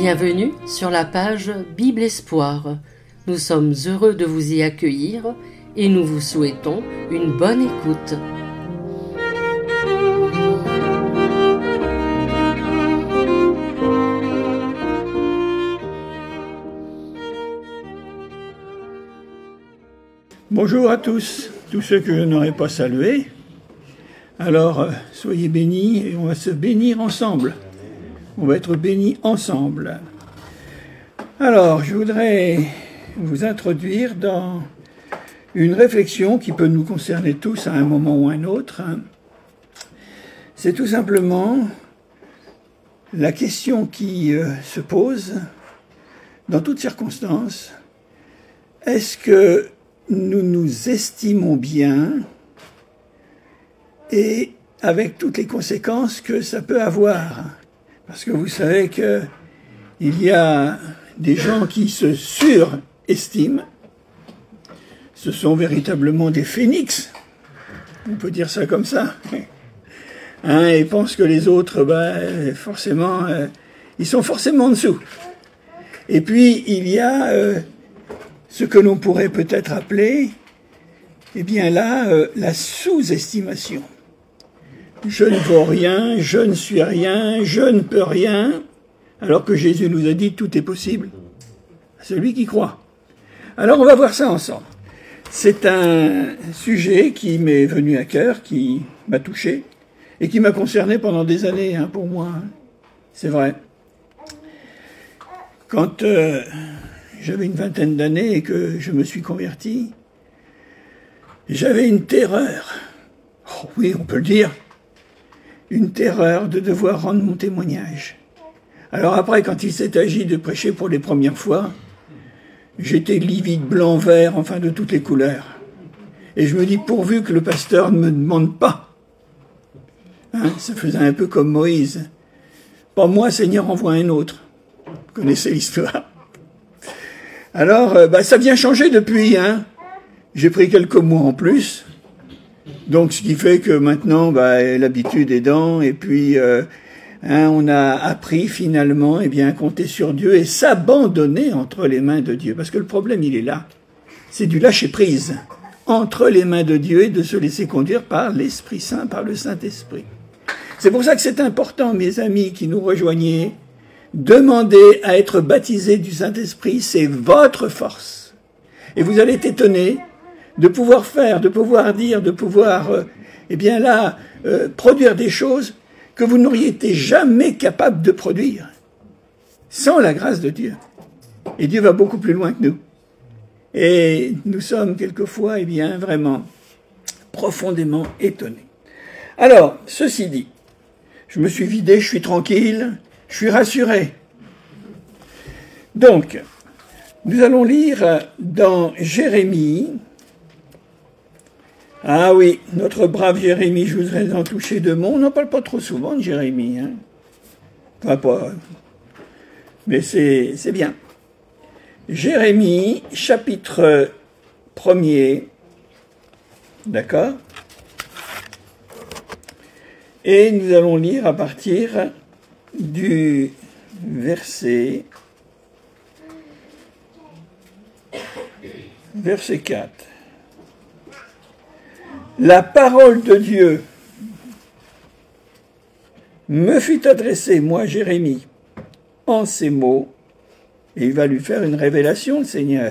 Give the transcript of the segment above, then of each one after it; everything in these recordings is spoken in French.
Bienvenue sur la page Bible Espoir. Nous sommes heureux de vous y accueillir et nous vous souhaitons une bonne écoute. Bonjour à tous ceux que je n'aurais pas salués. Alors, soyez bénis et on va se bénir ensemble. On va être bénis ensemble. Alors, je voudrais vous introduire dans une réflexion qui peut nous concerner tous à un moment ou un autre. C'est tout simplement la question qui se pose dans toutes circonstances. Est-ce que nous nous estimons bien et avec toutes les conséquences que ça peut avoir? Parce que vous savez que il y a des gens qui se surestiment. Ce sont véritablement des phénix. On peut dire ça comme ça. Et pensent que les autres, forcément, ils sont forcément en dessous. Et puis, il y a ce que l'on pourrait peut-être appeler, la sous-estimation. Je ne vaux rien, je ne suis rien, je ne peux rien, alors que Jésus nous a dit tout est possible à celui qui croit. Alors on va voir ça ensemble. C'est un sujet qui m'est venu à cœur, qui m'a touché et qui m'a concerné pendant des années, pour moi. C'est vrai. Quand j'avais une vingtaine d'années et que je me suis converti, j'avais une terreur. Oh oui, on peut le dire. Une terreur de devoir rendre mon témoignage. Alors après, quand il s'est agi de prêcher pour les premières fois, j'étais livide, blanc, vert, enfin de toutes les couleurs. Et je me dis, pourvu que le pasteur ne me demande pas. Ça faisait un peu comme Moïse. Pas moi, Seigneur, envoie un autre. Vous connaissez l'histoire. Alors, ça a bien changé depuis. J'ai pris quelques mois en plus. Donc, ce qui fait que maintenant, l'habitude est dans, et puis on a appris finalement, à compter sur Dieu et s'abandonner entre les mains de Dieu. Parce que le problème, il est là. C'est du lâcher-prise entre les mains de Dieu et de se laisser conduire par l'Esprit Saint, par le Saint-Esprit. C'est pour ça que c'est important, mes amis qui nous rejoignez, demander à être baptisés du Saint-Esprit, c'est votre force. Et vous allez être étonnés de pouvoir faire, de pouvoir dire, de pouvoir, produire des choses que vous n'auriez été jamais capable de produire sans la grâce de Dieu. Et Dieu va beaucoup plus loin que nous. Et nous sommes quelquefois, vraiment profondément étonnés. Alors, ceci dit, je me suis vidé, je suis tranquille, je suis rassuré. Donc, nous allons lire dans Jérémie. Ah oui, notre brave Jérémie, je voudrais en toucher deux mots. On n'en parle pas trop souvent de Jérémie. Enfin, pas. Mais c'est bien. Jérémie, chapitre 1er. D'accord ? Et nous allons lire à partir du verset 4. La parole de Dieu me fut adressée, moi Jérémie, en ces mots, et il va lui faire une révélation, le Seigneur.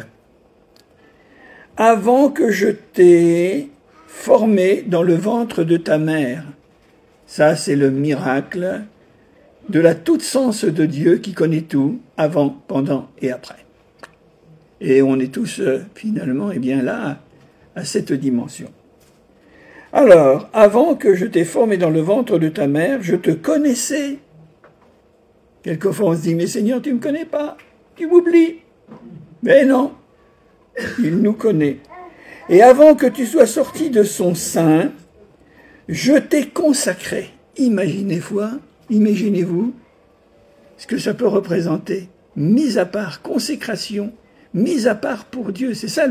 Avant que je t'ai formé dans le ventre de ta mère, ça c'est le miracle de la toute-sens de Dieu qui connaît tout, avant, pendant et après. Et on est tous finalement là, à cette dimension. Alors, avant que je t'ai formé dans le ventre de ta mère, je te connaissais. Quelquefois, on se dit, mais Seigneur, tu ne me connais pas, tu m'oublies. Mais non, il nous connaît. Et avant que tu sois sorti de son sein, je t'ai consacré. Imaginez-vous ce que ça peut représenter. Mise à part, consécration, mise à part pour Dieu. C'est ça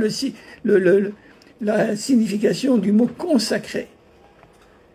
la signification du mot consacré.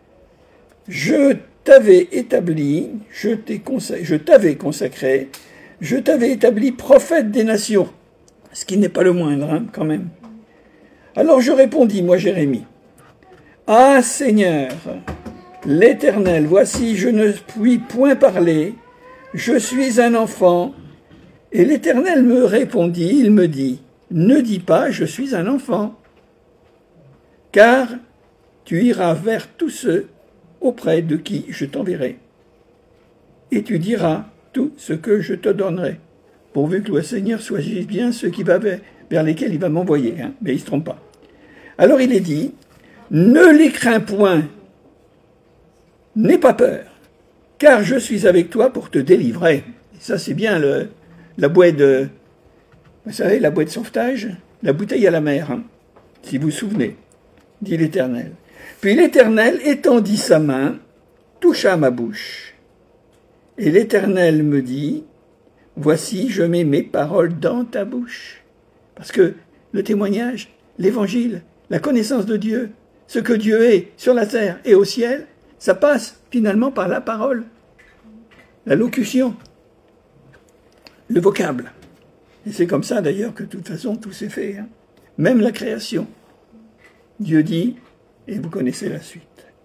Je t'avais établi, je t'avais consacré je t'avais établi prophète des nations. Ce qui n'est pas le moindre, hein, quand même. Alors je répondis, moi Jérémie, ah Seigneur, l'Éternel, voici, je ne puis point parler, je suis un enfant. Et l'Éternel me répondit, il me dit, ne dis pas, je suis un enfant, car tu iras vers tous ceux auprès de qui je t'enverrai, et tu diras tout ce que je te donnerai, pourvu que le Seigneur choisisse bien ceux qui va vers lesquels il va m'envoyer, hein, mais il ne se trompe pas. Alors il est dit, ne les crains point, n'aie pas peur, car je suis avec toi pour te délivrer. Et ça c'est bien la bouée de, vous savez, la bouée de sauvetage, la bouteille à la mer, hein, si vous vous souvenez, dit l'Éternel. Puis l'Éternel étendit sa main, toucha ma bouche. Et l'Éternel me dit, voici, je mets mes paroles dans ta bouche. Parce que le témoignage, l'Évangile, la connaissance de Dieu, ce que Dieu est sur la terre et au ciel, ça passe finalement par la parole, la locution, le vocable. Et c'est comme ça d'ailleurs que de toute façon tout s'est fait, hein. Même la création. Dieu dit, et vous connaissez la suite.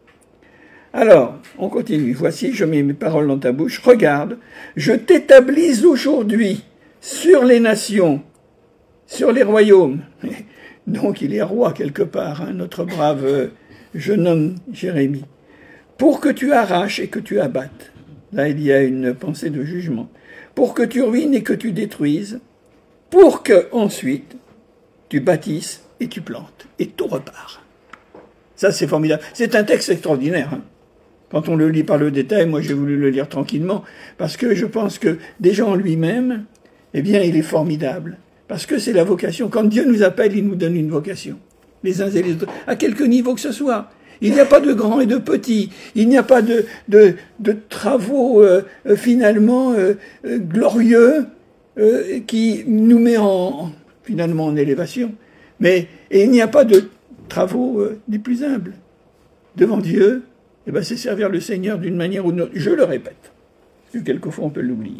Alors, on continue. Voici, je mets mes paroles dans ta bouche. Regarde, je t'établis aujourd'hui sur les nations, sur les royaumes. Donc il est roi quelque part, hein, notre brave jeune homme Jérémie. Pour que tu arraches et que tu abattes. Là, il y a une pensée de jugement. Pour que tu ruines et que tu détruises. Pour que, ensuite, tu bâtisses et tu plantes. Et tout repart. Ça, c'est formidable. C'est un texte extraordinaire, hein. Quand on le lit par le détail, moi j'ai voulu le lire tranquillement, parce que je pense que déjà en lui-même, eh bien, il est formidable. Parce que c'est la vocation. Quand Dieu nous appelle, il nous donne une vocation. Les uns et les autres. À quelque niveau que ce soit. Il n'y a pas de grands et de petits. Il n'y a pas de travaux finalement glorieux qui nous met finalement en élévation. Et il n'y a pas de travaux des plus humbles. Devant Dieu, eh ben, c'est servir le Seigneur d'une manière ou d'une autre. Je le répète, parce que quelquefois on peut l'oublier.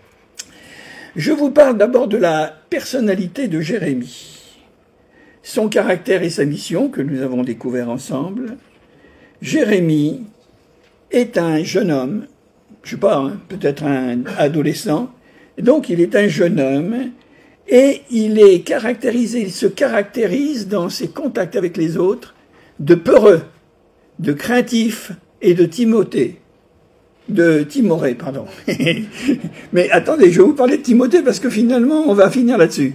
Je vous parle d'abord de la personnalité de Jérémie, son caractère et sa mission que nous avons découvert ensemble. Jérémie est un jeune homme, je ne sais pas, hein, peut-être un adolescent, donc il est un jeune homme et il se caractérise dans ses contacts avec les autres de peureux, de craintif et de timoré, pardon. Mais attendez, je vais vous parler de Timothée parce que finalement, on va finir là-dessus.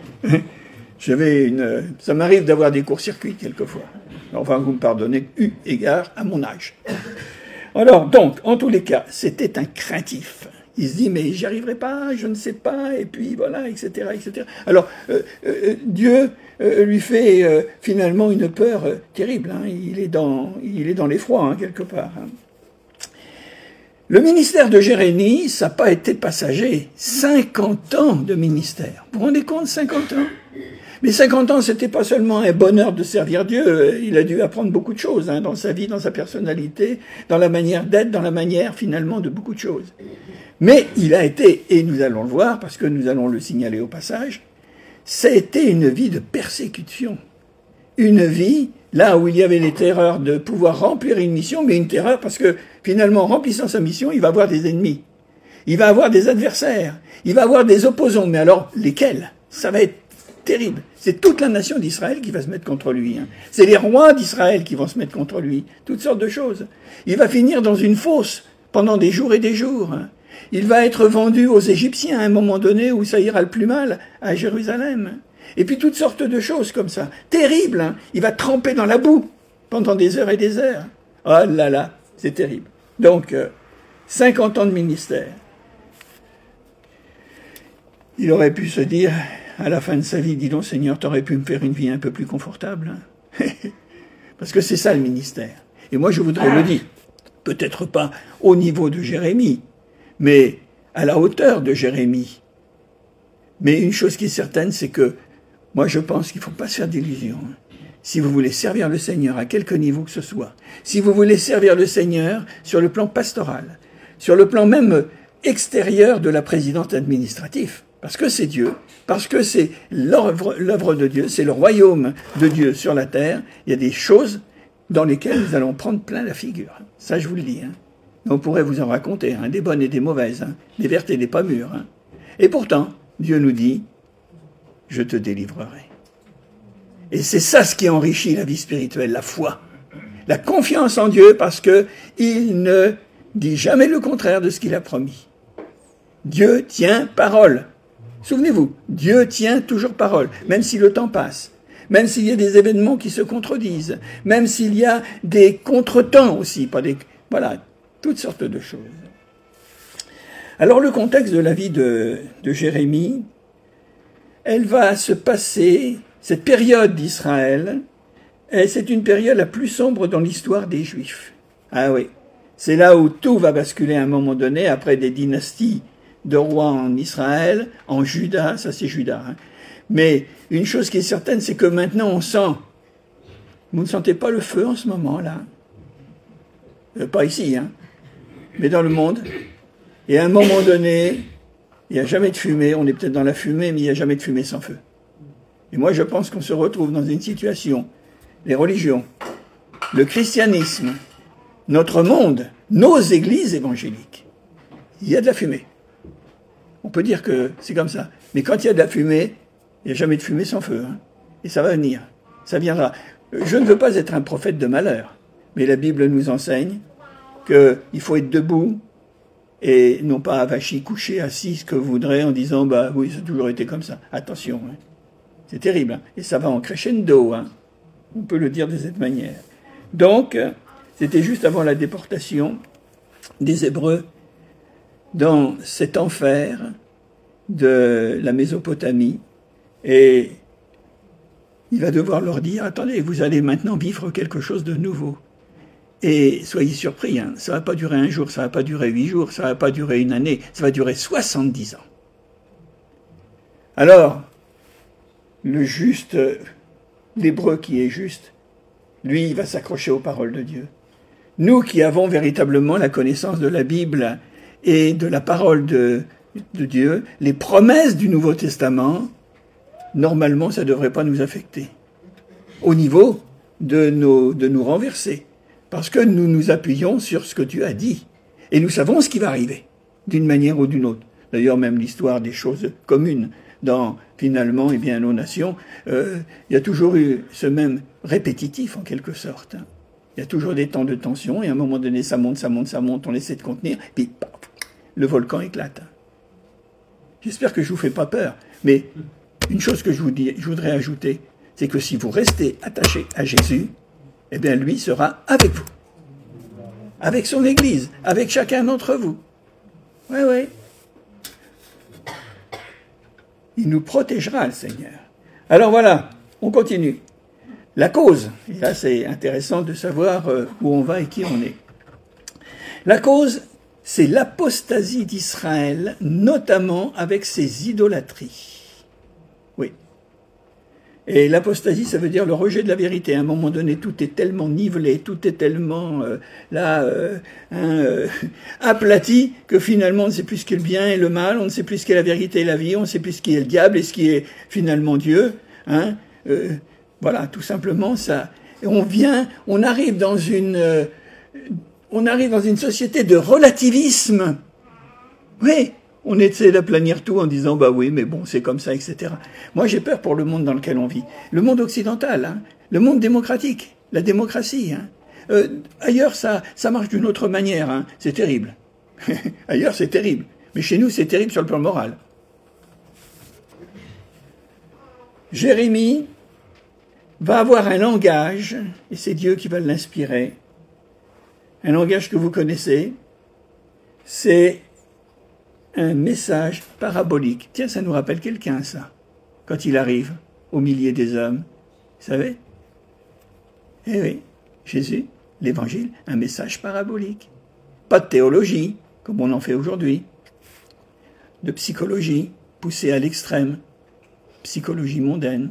Ça m'arrive d'avoir des courts-circuits quelquefois. Enfin, vous me pardonnez, eu égard à mon âge. Alors, donc, en tous les cas, c'était un craintif. Il se dit, mais j'y arriverai pas, je ne sais pas, et puis voilà, etc., etc. Alors, Dieu lui fait finalement une peur terrible. Hein. Il est dans l'effroi, hein, quelque part. Hein. Le ministère de Jérémie, ça n'a pas été passager. 50 ans de ministère. Vous vous rendez compte, 50 ans? Mais 50 ans, c'était pas seulement un bonheur de servir Dieu. Il a dû apprendre beaucoup de choses, hein, dans sa vie, dans sa personnalité, dans la manière d'être, dans la manière, finalement, de beaucoup de choses. Mais il a été, et nous allons le voir, parce que nous allons le signaler au passage, ça a été une vie de persécution. Une vie, là où il y avait les terreurs de pouvoir remplir une mission, mais une terreur parce que, finalement, en remplissant sa mission, il va avoir des ennemis. Il va avoir des adversaires. Il va avoir des opposants. Mais alors, lesquels? Ça va être terrible. C'est toute la nation d'Israël qui va se mettre contre lui. Hein. C'est les rois d'Israël qui vont se mettre contre lui. Toutes sortes de choses. Il va finir dans une fosse pendant des jours et des jours. Hein. Il va être vendu aux Égyptiens à un moment donné où ça ira le plus mal, à Jérusalem. Et puis toutes sortes de choses comme ça. Terrible, hein. Il va tremper dans la boue pendant des heures et des heures. Oh là là, c'est terrible. Donc, 50 ans de ministère. Il aurait pu se dire, à la fin de sa vie, dis donc Seigneur, t'aurais pu me faire une vie un peu plus confortable. Hein. Parce que c'est ça le ministère. Et moi je voudrais le dire, peut-être pas au niveau de Jérémie, mais à la hauteur de Jérémie. Mais une chose qui est certaine, c'est que moi je pense qu'il ne faut pas se faire d'illusions. Si vous voulez servir le Seigneur à quelque niveau que ce soit, si vous voulez servir le Seigneur sur le plan pastoral, sur le plan même extérieure de la présidence administrative. Parce que c'est Dieu, parce que c'est l'œuvre de Dieu, c'est le royaume de Dieu sur la terre. Il y a des choses dans lesquelles nous allons prendre plein la figure. Ça, je vous le dis. On pourrait vous en raconter, des bonnes et des mauvaises, des vertes et des pas mûres. Et pourtant, Dieu nous dit, je te délivrerai. Et c'est ça ce qui enrichit la vie spirituelle, la foi. La confiance en Dieu, parce que il ne dit jamais le contraire de ce qu'il a promis. Dieu tient parole. Souvenez-vous, Dieu tient toujours parole, même si le temps passe, même s'il y a des événements qui se contredisent, même s'il y a des contretemps aussi, voilà, toutes sortes de choses. Alors le contexte de la vie de Jérémie, elle va se passer, cette période d'Israël, et c'est une période la plus sombre dans l'histoire des Juifs. Ah oui, c'est là où tout va basculer à un moment donné, après des dynasties de rois en Israël, en Juda, ça c'est Juda. Mais une chose qui est certaine, c'est que maintenant on sent, vous ne sentez pas le feu en ce moment là, pas ici, mais dans le monde. Et à un moment donné, il n'y a jamais de fumée, on est peut-être dans la fumée, mais il n'y a jamais de fumée sans feu. Et moi je pense qu'on se retrouve dans une situation, les religions, le christianisme, notre monde, nos églises évangéliques, il y a de la fumée. On peut dire que c'est comme ça. Mais quand il y a de la fumée, il n'y a jamais de fumée sans feu. Et ça va venir. Ça viendra. Je ne veux pas être un prophète de malheur. Mais la Bible nous enseigne qu'il faut être debout et non pas avachi, couché, assis, ce que vous voudrez en disant, bah oui, ça a toujours été comme ça. Attention. C'est terrible. Et ça va en crescendo. On peut le dire de cette manière. Donc, c'était juste avant la déportation des Hébreux dans cet enfer de la Mésopotamie, et il va devoir leur dire, attendez, vous allez maintenant vivre quelque chose de nouveau. Et soyez surpris, ça ne va pas durer un jour, ça ne va pas durer 8 jours, ça ne va pas durer une année, ça va durer 70 ans. Alors, le juste, l'Hébreu qui est juste, lui, il va s'accrocher aux paroles de Dieu. Nous qui avons véritablement la connaissance de la Bible et de la parole de Dieu, les promesses du Nouveau Testament, normalement, ça ne devrait pas nous affecter. Au niveau de nous renverser. Parce que nous nous appuyons sur ce que Dieu a dit. Et nous savons ce qui va arriver, d'une manière ou d'une autre. D'ailleurs, même l'histoire des choses communes dans, finalement, nos nations, il y a toujours eu ce même répétitif, en quelque sorte. Il y a toujours des temps de tension, et à un moment donné, ça monte, on essaie de contenir, puis paf, le volcan éclate. J'espère que je ne vous fais pas peur, mais une chose que je voudrais ajouter, c'est que si vous restez attaché à Jésus, eh bien lui sera avec vous, avec son Église, avec chacun d'entre vous. Oui. Il nous protégera, le Seigneur. Alors voilà, on continue. La cause, et là c'est intéressant de savoir où on va et qui on est. La cause, c'est l'apostasie d'Israël, notamment avec ses idolâtries. Oui. Et l'apostasie, ça veut dire le rejet de la vérité. À un moment donné, tout est tellement nivelé, tout est tellement aplati, que finalement on ne sait plus ce qu'est le bien et le mal, on ne sait plus ce qu'est la vérité et la vie, on ne sait plus ce qui est le diable et ce qui est finalement Dieu. Voilà, tout simplement ça. Et on arrive dans une société de relativisme. Oui, on essaie d'aplanir tout en disant, bah oui, mais bon, c'est comme ça, etc. Moi, j'ai peur pour le monde dans lequel on vit. Le monde occidental, le monde démocratique, la démocratie. Ailleurs, ça marche d'une autre manière. C'est terrible. Ailleurs, c'est terrible. Mais chez nous, c'est terrible sur le plan moral. Jérémie va avoir un langage, et c'est Dieu qui va l'inspirer, un langage que vous connaissez, c'est un message parabolique. Tiens, ça nous rappelle quelqu'un, ça, quand il arrive au milieu des hommes. Vous savez ? Eh oui, Jésus, l'Évangile, un message parabolique. Pas de théologie, comme on en fait aujourd'hui, de psychologie poussée à l'extrême, psychologie mondaine.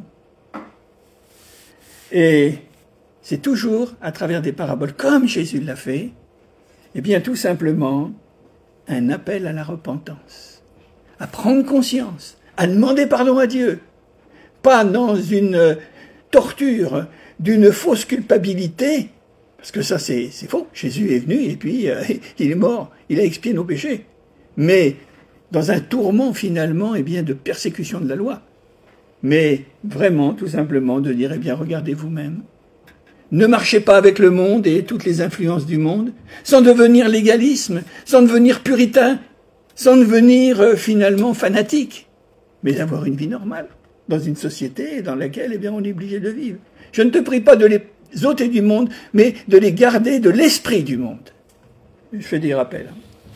Et c'est toujours à travers des paraboles, comme Jésus l'a fait, et bien tout simplement un appel à la repentance, à prendre conscience, à demander pardon à Dieu, pas dans une torture d'une fausse culpabilité, parce que ça c'est faux, Jésus est venu et puis il est mort, il a expié nos péchés, mais dans un tourment finalement de persécution de la loi, mais vraiment tout simplement de dire regardez vous-même, ne marchez pas avec le monde et toutes les influences du monde, sans devenir légalisme, sans devenir puritain, sans devenir finalement fanatique, mais d'avoir une vie normale, dans une société dans laquelle on est obligé de vivre. Je ne te prie pas de les ôter du monde, mais de les garder de l'esprit du monde. Je fais des rappels.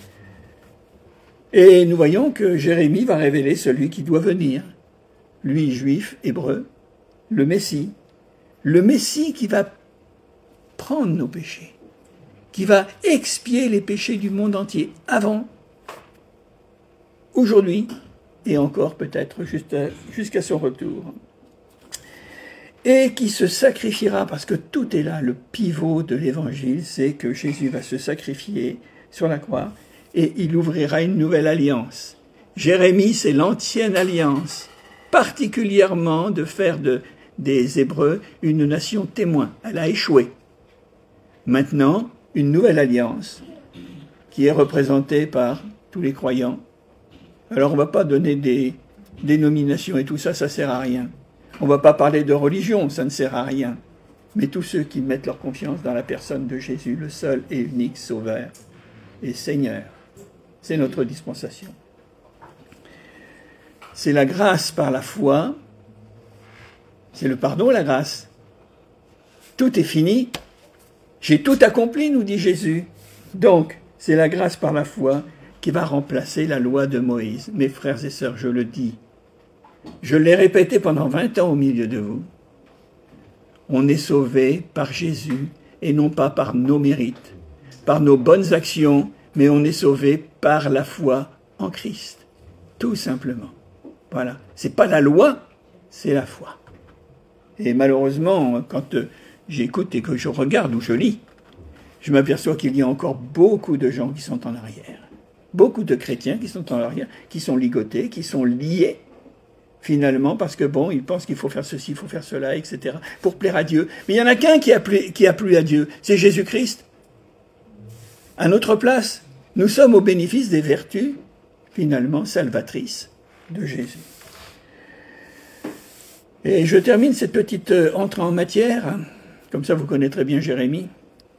Et nous voyons que Jérémie va révéler celui qui doit venir, lui juif, hébreu, le Messie qui va prendre nos péchés, qui va expier les péchés du monde entier, avant, aujourd'hui, et encore peut-être jusqu'à son retour. Et qui se sacrifiera, parce que tout est là, le pivot de l'évangile, c'est que Jésus va se sacrifier sur la croix, et il ouvrira une nouvelle alliance. Jérémie, c'est l'ancienne alliance, particulièrement de faire des Hébreux une nation témoin. Elle a échoué. Maintenant, une nouvelle alliance qui est représentée par tous les croyants. Alors on ne va pas donner des dénominations et tout ça, ça ne sert à rien. On ne va pas parler de religion, ça ne sert à rien. Mais tous ceux qui mettent leur confiance dans la personne de Jésus, le seul et unique Sauveur et Seigneur, c'est notre dispensation. C'est la grâce par la foi, c'est le pardon, la grâce. Tout est fini. J'ai tout accompli, nous dit Jésus. Donc, c'est la grâce par la foi qui va remplacer la loi de Moïse. Mes frères et sœurs, je le dis. Je l'ai répété pendant 20 ans au milieu de vous. On est sauvé par Jésus et non pas par nos mérites, par nos bonnes actions, mais on est sauvé par la foi en Christ. Tout simplement. Voilà. C'est pas la loi, c'est la foi. Et malheureusement, quand j'écoute et que je regarde ou je lis, je m'aperçois qu'il y a encore beaucoup de gens qui sont en arrière. Beaucoup de chrétiens qui sont en arrière, qui sont ligotés, qui sont liés, finalement, parce que ils pensent qu'il faut faire ceci, il faut faire cela, etc., pour plaire à Dieu. Mais il n'y en a qu'un qui a plu à Dieu, c'est Jésus-Christ. À notre place, nous sommes au bénéfice des vertus, finalement, salvatrices de Jésus. Et je termine cette petite entrée en matière, comme ça vous connaîtrez bien Jérémie.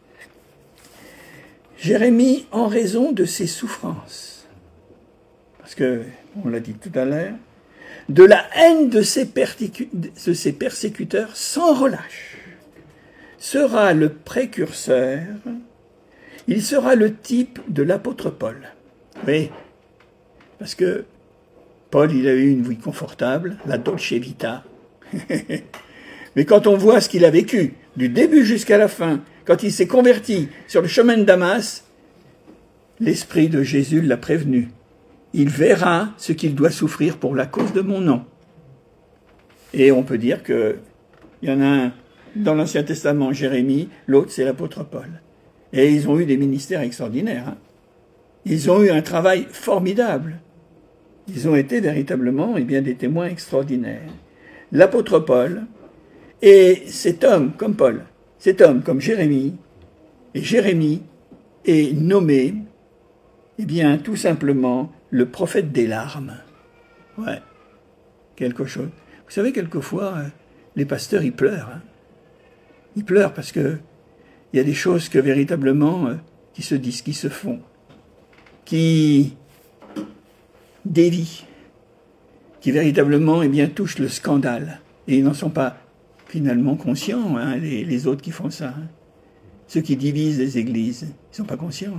Jérémie, en raison de ses souffrances, parce que, on l'a dit tout à l'heure, de la haine de ses persécuteurs sans relâche, sera le précurseur, il sera le type de l'apôtre Paul. Oui, parce que Paul, il a eu une vie confortable, la Dolce Vita. Mais quand on voit ce qu'il a vécu, du début jusqu'à la fin, quand il s'est converti sur le chemin de Damas, l'Esprit de Jésus l'a prévenu. Il verra ce qu'il doit souffrir pour la cause de mon nom. Et on peut dire qu'il y en a un dans l'Ancien Testament, Jérémie, l'autre c'est l'apôtre Paul. Et ils ont eu des ministères extraordinaires. Ils ont eu un travail formidable. Ils ont été véritablement des témoins extraordinaires. L'apôtre Paul, et cet homme comme Paul, cet homme comme Jérémie, et Jérémie est nommé, tout simplement, le prophète des larmes. Ouais, quelque chose. Vous savez, quelquefois, les pasteurs, ils pleurent. Ils pleurent parce que il y a des choses que véritablement, qui se disent, qui se font, qui dévient, qui véritablement touchent le scandale. Et ils n'en sont pas finalement conscients, les autres qui font ça. Ceux qui divisent les églises, ils ne sont pas conscients.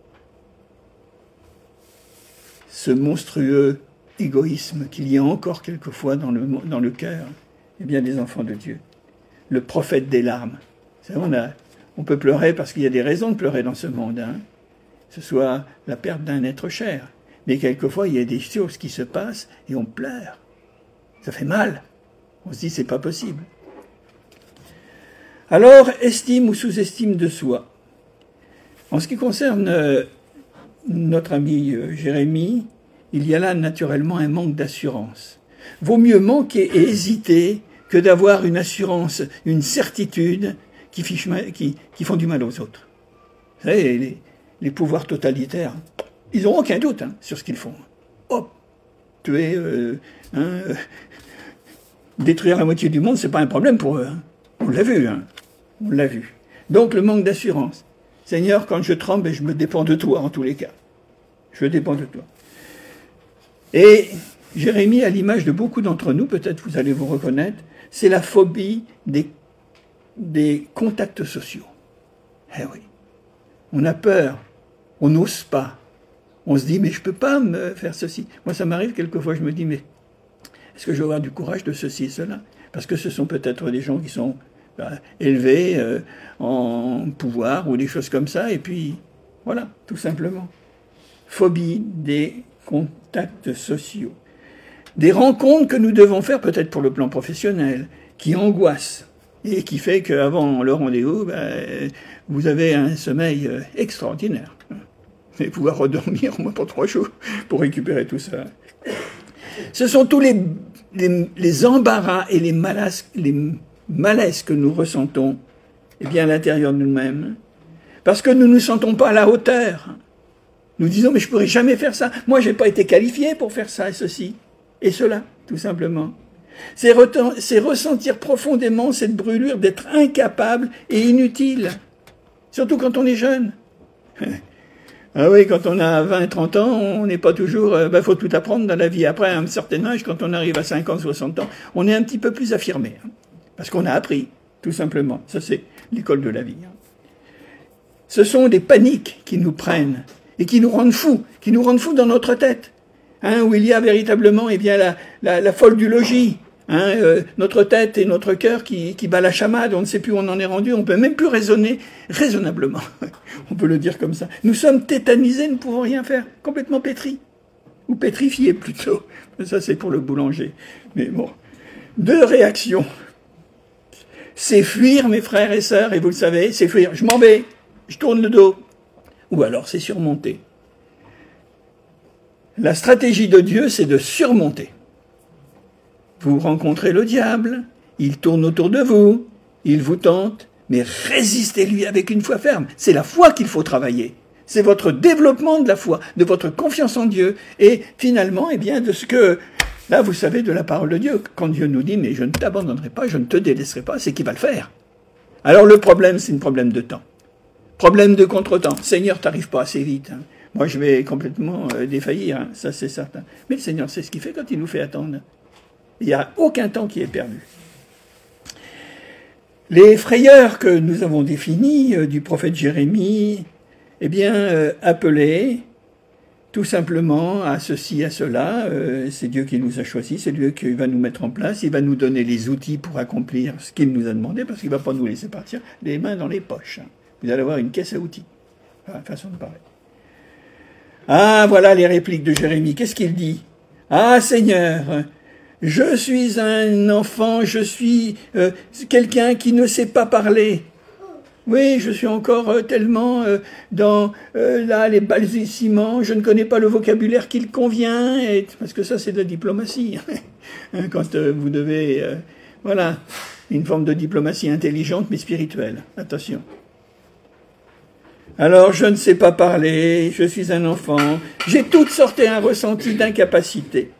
Ce monstrueux égoïsme qu'il y a encore quelquefois dans le cœur des enfants de Dieu. Le prophète des larmes. Vous savez, on peut pleurer parce qu'il y a des raisons de pleurer dans ce monde. Que ce soit la perte d'un être cher. Mais quelquefois, il y a des choses qui se passent et on pleure. Ça fait mal. On se dit, c'est pas possible. Alors, estime ou sous-estime de soi. En ce qui concerne notre ami Jérémie, il y a là naturellement un manque d'assurance. Vaut mieux manquer et hésiter que d'avoir une assurance, une certitude qui font du mal aux autres. Vous savez, les pouvoirs totalitaires, ils n'ont aucun doute sur ce qu'ils font. Hop, tuer, détruire la moitié du monde, c'est pas un problème pour eux. On l'a vu, on l'a vu. Donc le manque d'assurance. Seigneur, quand je tremble, je me dépends de toi en tous les cas. Je dépends de toi. Et Jérémie, à l'image de beaucoup d'entre nous, peut-être vous allez vous reconnaître, c'est la phobie des contacts sociaux. Eh oui. On a peur, on n'ose pas. On se dit, mais je ne peux pas me faire ceci. Moi, ça m'arrive quelquefois, je me dis, mais est-ce que je vais avoir du courage de ceci et cela? Parce que ce sont peut-être des gens qui sont élevés en pouvoir ou des choses comme ça, et puis voilà, tout simplement. Phobie des contacts sociaux. Des rencontres que nous devons faire, peut-être pour le plan professionnel, qui angoissent, et qui fait qu'avant le rendez-vous, vous avez un sommeil extraordinaire. Et pouvoir redormir au moins pour 3 jours pour récupérer tout ça. Ce sont tous les embarras et les malaises que nous ressentons à l'intérieur de nous-mêmes, parce que nous ne nous sentons pas à la hauteur. Nous disons, mais je ne pourrais jamais faire ça. Moi, je n'ai pas été qualifié pour faire ça et ceci, et cela, tout simplement. C'est ressentir profondément cette brûlure d'être incapable et inutile, surtout quand on est jeune. Ah oui, quand on a 20, 30 ans, on n'est pas toujours... faut tout apprendre dans la vie. Après, à un certain âge, quand on arrive à 50, 60 ans, on est un petit peu plus affirmé. Parce qu'on a appris, tout simplement. Ça, c'est l'école de la vie. Ce sont des paniques qui nous prennent et qui nous rendent fous dans notre tête. Où il y a véritablement la folle du logis. Notre tête et notre cœur qui bat la chamade, on ne sait plus où on en est rendu, on ne peut même plus raisonner raisonnablement. On peut le dire comme ça. Nous sommes tétanisés, nous ne pouvons rien faire, complètement pétris. Ou pétrifiés plutôt. Ça c'est pour le boulanger. Mais bon, 2 réactions. C'est fuir, mes frères et sœurs, et vous le savez, c'est fuir. Je m'en vais, je tourne le dos. Ou alors c'est surmonter. La stratégie de Dieu, c'est de surmonter. Vous rencontrez le diable, il tourne autour de vous, il vous tente, mais résistez-lui avec une foi ferme. C'est la foi qu'il faut travailler. C'est votre développement de la foi, de votre confiance en Dieu, et finalement, de ce que, là, vous savez, de la parole de Dieu, quand Dieu nous dit, mais je ne t'abandonnerai pas, je ne te délaisserai pas, c'est qu'il va le faire. Alors le problème, c'est un problème de temps. Problème de contretemps. Seigneur, t'arrives pas assez vite. Moi, je vais complètement défaillir, ça c'est certain. Mais le Seigneur sait ce qu'il fait quand il nous fait attendre. Il n'y a aucun temps qui est perdu. Les frayeurs que nous avons définies du prophète Jérémie, appelés tout simplement à ceci, à cela, c'est Dieu qui nous a choisis, c'est Dieu qui va nous mettre en place, il va nous donner les outils pour accomplir ce qu'il nous a demandé, parce qu'il ne va pas nous laisser partir les mains dans les poches. Vous allez avoir une caisse à outils. Voilà, façon de parler. Ah, voilà les répliques de Jérémie. Qu'est-ce qu'il dit? Ah, Seigneur, je suis un enfant, je suis quelqu'un qui ne sait pas parler. Oui, je suis encore tellement dans les balbutiements, je ne connais pas le vocabulaire qu'il convient, parce que ça c'est de la diplomatie. Quand vous devez... une forme de diplomatie intelligente mais spirituelle. Attention. Alors, je ne sais pas parler, je suis un enfant, j'ai toutes sortes et un ressenti d'incapacité.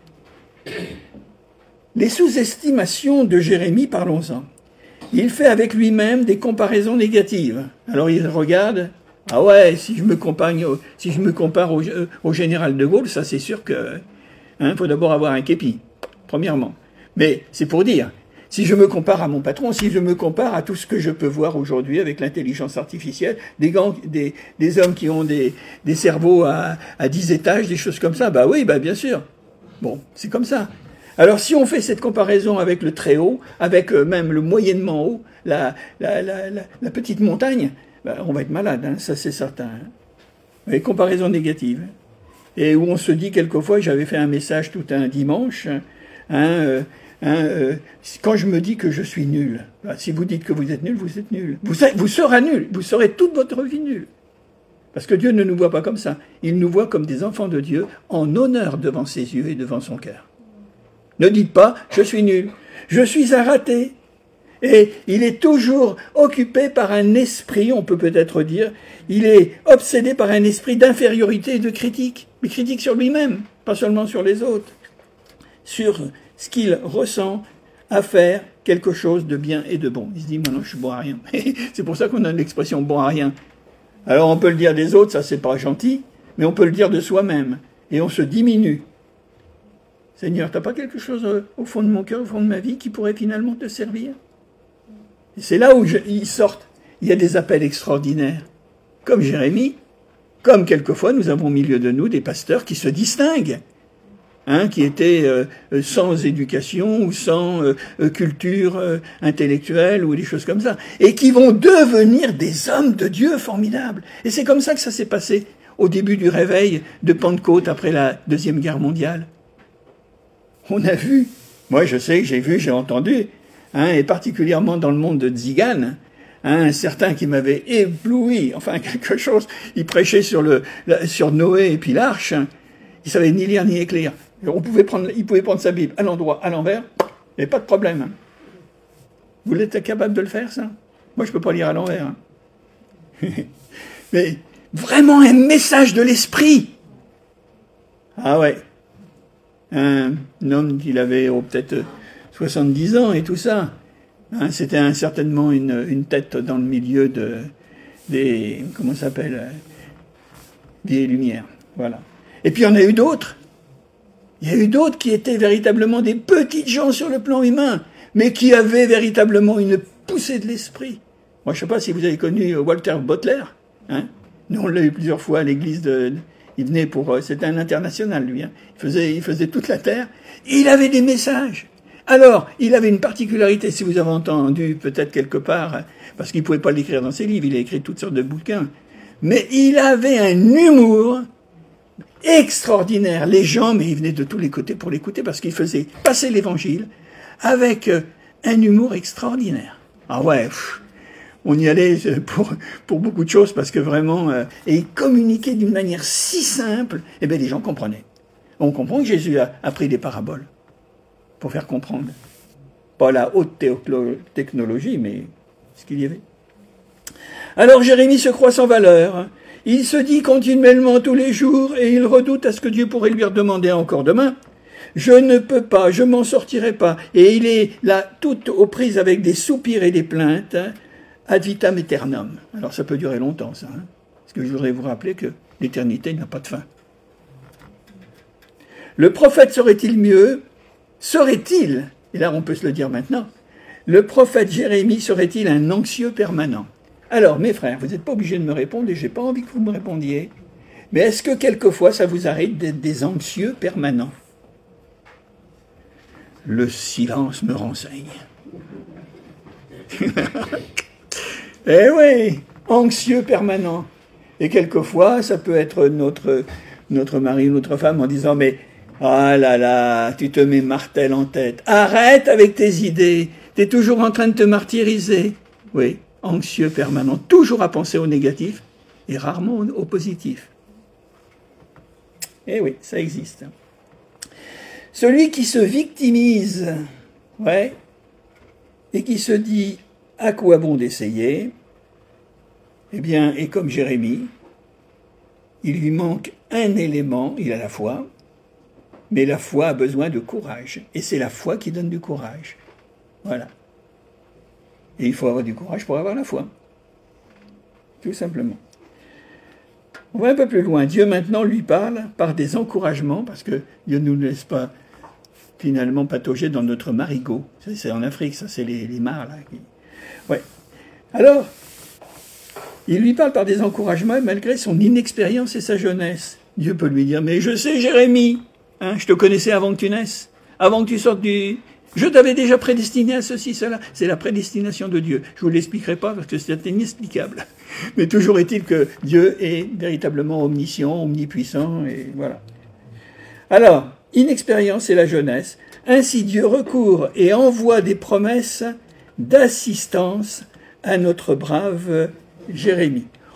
Les sous-estimations de Jérémie, parlons-en. Il fait avec lui-même des comparaisons négatives. Alors il regarde, ah ouais, si je me compare au général de Gaulle, ça c'est sûr que faut d'abord avoir un képi, premièrement. Mais c'est pour dire, si je me compare à mon patron, si je me compare à tout ce que je peux voir aujourd'hui avec l'intelligence artificielle, des hommes qui ont des cerveaux à 10 étages, des choses comme ça, bien sûr. Bon, c'est comme ça. Alors si on fait cette comparaison avec le très haut, avec même le moyennement haut, la petite montagne, on va être malade, ça c'est certain. Avec comparaison négative. Et où on se dit quelquefois, j'avais fait un message tout un dimanche, quand je me dis que je suis nul, si vous dites que vous êtes nul, vous êtes nul. Vous serez nul, vous serez toute votre vie nul. Parce que Dieu ne nous voit pas comme ça. Il nous voit comme des enfants de Dieu, en honneur devant ses yeux et devant son cœur. Ne dites pas, je suis nul, je suis un raté. Et il est toujours occupé par un esprit, on peut peut-être dire, il est obsédé par un esprit d'infériorité et de critique. Mais critique sur lui-même, pas seulement sur les autres. Sur ce qu'il ressent à faire quelque chose de bien et de bon. Il se dit, moi non, je suis bon à rien. C'est pour ça qu'on a l'expression bon à rien. Alors on peut le dire des autres, ça c'est pas gentil, mais on peut le dire de soi-même. Et on se diminue. Seigneur, t'as pas quelque chose au fond de mon cœur, au fond de ma vie, qui pourrait finalement te servir? Et c'est là où ils sortent. Il y a des appels extraordinaires. Comme Jérémie, comme quelquefois nous avons au milieu de nous des pasteurs qui se distinguent. Qui étaient sans éducation ou sans culture intellectuelle ou des choses comme ça, et qui vont devenir des hommes de Dieu formidables. Et c'est comme ça que ça s'est passé au début du réveil de Pentecôte après la Deuxième Guerre mondiale. On a vu, moi je sais, j'ai vu, j'ai entendu, et particulièrement dans le monde de Tzigan, un certain qui m'avait ébloui, enfin quelque chose, il prêchait sur Noé et puis l'arche, il savait ni lire ni écrire. Il pouvait prendre sa Bible à l'endroit, à l'envers, il n'y avait pas de problème. Vous êtes capable de le faire, ça? Moi, je ne peux pas lire à l'envers. Mais vraiment un message de l'esprit. Ah ouais. Un homme, il avait peut-être 70 ans et tout ça. C'était certainement une tête dans le milieu des... Comment ça s'appelle? Vieilles Lumières. Voilà. Et puis il y en a eu d'autres. Il y a eu d'autres qui étaient véritablement des petites gens sur le plan humain, mais qui avaient véritablement une poussée de l'esprit. Moi, je ne sais pas si vous avez connu Walter Butler. Nous, on l'a eu plusieurs fois à l'église il venait c'était un international, lui. Il faisait toute la terre. Et il avait des messages. Alors, il avait une particularité, si vous avez entendu peut-être quelque part, parce qu'il ne pouvait pas l'écrire dans ses livres, il a écrit toutes sortes de bouquins. Mais il avait un humour extraordinaire. Les gens, mais ils venaient de tous les côtés pour l'écouter parce qu'il faisait passer l'évangile avec un humour extraordinaire. Ah ouais, on y allait pour beaucoup de choses parce que vraiment, et il communiquait d'une manière si simple, et bien les gens comprenaient. On comprend que Jésus a pris des paraboles pour faire comprendre. Pas la haute technologie, mais ce qu'il y avait. Alors Jérémie se croit sans valeur. Il se dit continuellement tous les jours et il redoute à ce que Dieu pourrait lui redemander encore demain. Je ne peux pas, je m'en sortirai pas. Et il est là tout aux prises avec des soupirs et des plaintes, ad vitam aeternam. Alors ça peut durer longtemps ça. Parce que je voudrais vous rappeler que l'éternité n'a pas de fin. Le prophète serait-il mieux? Serait-il, et là on peut se le dire maintenant, le prophète Jérémie serait-il un anxieux permanent? Alors, mes frères, vous n'êtes pas obligés de me répondre et je n'ai pas envie que vous me répondiez. Mais est-ce que quelquefois ça vous arrive d'être des anxieux permanents? Le silence me renseigne. Eh oui, anxieux permanent. Et quelquefois, ça peut être notre mari ou notre femme en disant « Mais, ah là là, tu te mets martel en tête. Arrête avec tes idées. Tu es toujours en train de te martyriser. » Oui. Anxieux permanent, toujours à penser au négatif et rarement au positif. Eh oui, ça existe. Celui qui se victimise, et qui se dit à quoi bon d'essayer, eh bien, et comme Jérémie, il lui manque un élément, il a la foi, mais la foi a besoin de courage, et c'est la foi qui donne du courage. Voilà. Et il faut avoir du courage pour avoir la foi. Tout simplement. On va un peu plus loin. Dieu maintenant lui parle par des encouragements, parce que Dieu ne nous laisse pas finalement patauger dans notre marigot. C'est en Afrique, ça, c'est les mares, là. Ouais. Alors, il lui parle par des encouragements, malgré son inexpérience et sa jeunesse. Dieu peut lui dire, mais je sais, Jérémie, je te connaissais avant que tu naisses, avant que tu sortes du... Je t'avais déjà prédestiné à ceci, cela. C'est la prédestination de Dieu. Je ne vous l'expliquerai pas parce que c'est inexplicable. Mais toujours est-il que Dieu est véritablement omniscient, omnipuissant, et voilà. Alors, inexpérience et la jeunesse. Ainsi Dieu recourt et envoie des promesses d'assistance à notre brave Jérémie.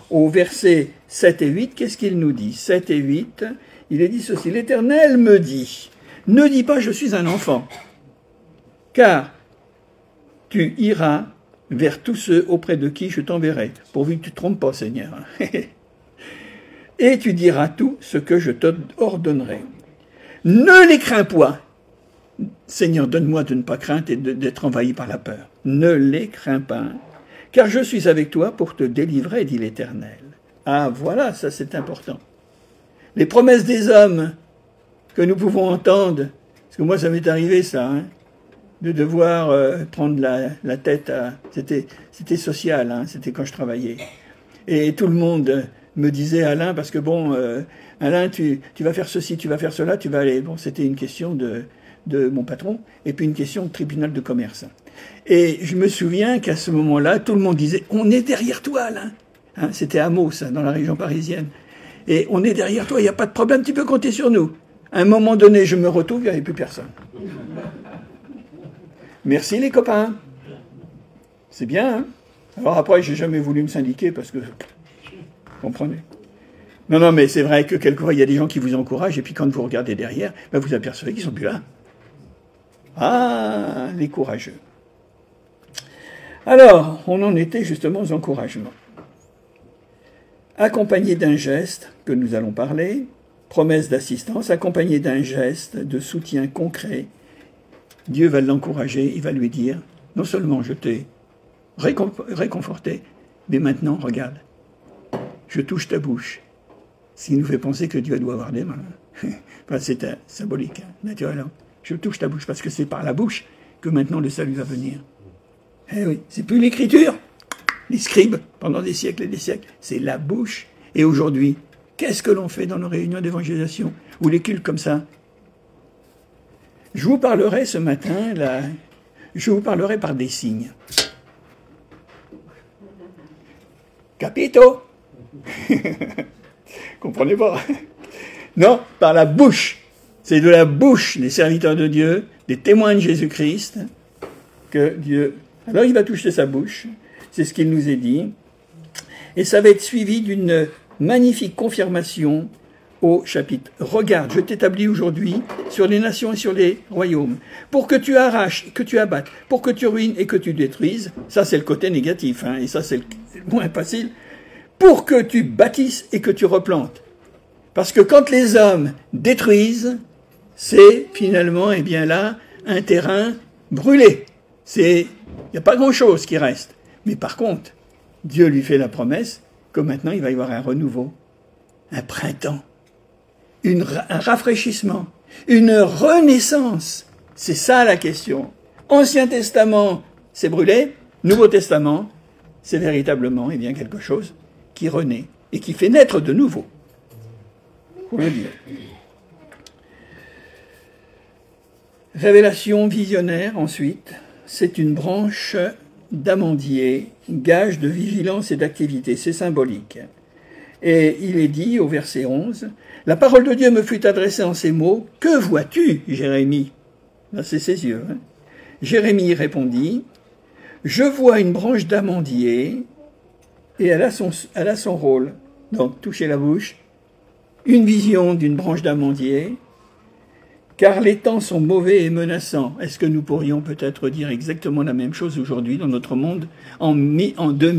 au verset 7 et 8, qu'est-ce qu'il nous dit? 7 et 8, il est dit ceci, l'Éternel me dit, ne dis pas je suis un enfant, car tu iras vers tous ceux auprès de qui je t'enverrai, pourvu que tu ne te trompes pas, Seigneur. Et tu diras tout ce que je t'ordonnerai. Ne les crains point. Seigneur, donne-moi de ne pas craindre et d'être envahi par la peur. Ne les crains pas, car je suis avec toi pour te délivrer, dit l'Éternel. Ah, voilà, ça c'est important. Les promesses des hommes que nous pouvons entendre, parce que moi ça m'est arrivé ça, de devoir prendre la tête à... C'était social, c'était quand je travaillais. Et tout le monde me disait, Alain, parce que bon, Alain, tu vas faire ceci, tu vas faire cela, tu vas aller... Bon, c'était une question de mon patron, et puis une question de tribunal de commerce. Et je me souviens qu'à ce moment-là, tout le monde disait, on est derrière toi, Alain. C'était à Meaux, ça, dans la région parisienne. Et on est derrière toi, il n'y a pas de problème, tu peux compter sur nous. À un moment donné, je me retrouve, il n'y avait plus personne. Merci les copains. C'est bien, Alors après, j'ai jamais voulu me syndiquer parce que... Vous comprenez ? Non, mais c'est vrai que quelquefois, il y a des gens qui vous encouragent, et puis quand vous regardez derrière, vous apercevez qu'ils ne sont plus là. Ah, les courageux. Alors, on en était justement aux encouragements. Accompagné d'un geste, que nous allons parler, promesse d'assistance, accompagné d'un geste de soutien concret, Dieu va l'encourager, il va lui dire, non seulement je t'ai réconforté, mais maintenant, regarde, je touche ta bouche. Ce qui nous fait penser que Dieu doit avoir des mains. Enfin, c'est symbolique, naturellement. Je touche ta bouche, parce que c'est par la bouche que maintenant le salut va venir. Eh oui, c'est plus l'écriture. Les scribes, pendant des siècles et des siècles, c'est la bouche. Et aujourd'hui, qu'est-ce que l'on fait dans nos réunions d'évangélisation ou les cultes comme ça? Je vous parlerai ce matin, je vous parlerai par des signes. Capito? Comprenez pas? Non, par la bouche. C'est de la bouche des serviteurs de Dieu, des témoins de Jésus-Christ, que Dieu... Alors il va toucher sa bouche, c'est ce qu'il nous est dit, et ça va être suivi d'une magnifique confirmation au chapitre. Regarde, je t'établis aujourd'hui sur les nations et sur les royaumes, pour que tu arraches, que tu abattes, pour que tu ruines et que tu détruises. Ça c'est le côté négatif, et ça c'est le moins facile. Pour que tu bâtisses et que tu replantes. Parce que quand les hommes détruisent, c'est finalement, là, un terrain brûlé. Il n'y a pas grand-chose qui reste. Mais par contre, Dieu lui fait la promesse que maintenant il va y avoir un renouveau, un printemps, un rafraîchissement, une renaissance. C'est ça la question. Ancien Testament, c'est brûlé. Nouveau Testament, c'est véritablement quelque chose qui renaît et qui fait naître de nouveau. Faut le dire. Révélation visionnaire, ensuite, c'est une branche d'amandier, gage de vigilance et d'activité, c'est symbolique. Et il est dit au verset 11, « La parole de Dieu me fut adressée en ces mots, « Que vois-tu, Jérémie ?» Là, c'est ses yeux. Jérémie répondit, « Je vois une branche d'amandier, et elle a son rôle. » Donc, toucher la bouche, une vision d'une branche d'amandier, car les temps sont mauvais et menaçants. Est-ce que nous pourrions peut-être dire exactement la même chose aujourd'hui dans notre monde en 2025 ?